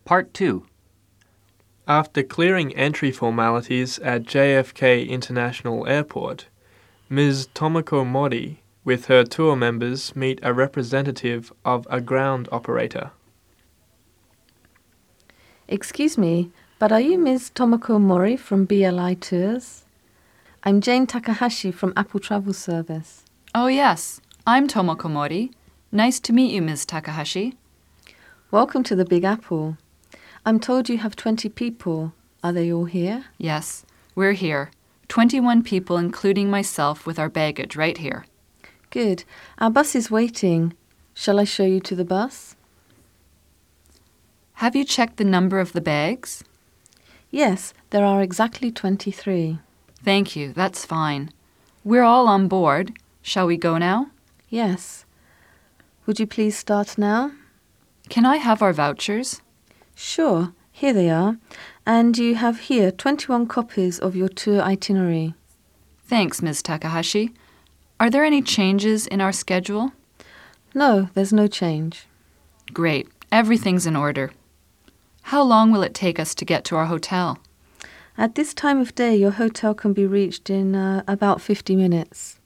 Part 2. After clearing entry formalities at JFK International Airport, Ms. Tomoko Mori, with her tour members, meet a representative of a ground operator. Excuse me, but are you Ms. Tomoko Mori from BLI Tours? I'm Jane Takahashi from Apple Travel Service. Oh yes, I'm Tomoko Mori. Nice to meet you, Ms. Takahashi. Welcome to the Big Apple. I'm told you have 20 people. Are they all here? Yes, we're here. 21 people, including myself, with our baggage right here. Good. Our bus is waiting. Shall I show you to the bus? Have you checked the number of the bags? Yes, there are exactly 23. Thank you, that's fine. We're all on board. Shall we go now? Yes. Would you please start now? Can I have our vouchers? Sure, here they are. And you have here 21 copies of your tour itinerary. Thanks, Ms. Takahashi. Are there any changes in our schedule? No, there's no change. Great. Everything's in order. How long will it take us to get to our hotel? At this time of day, your hotel can be reached in about 50 minutes.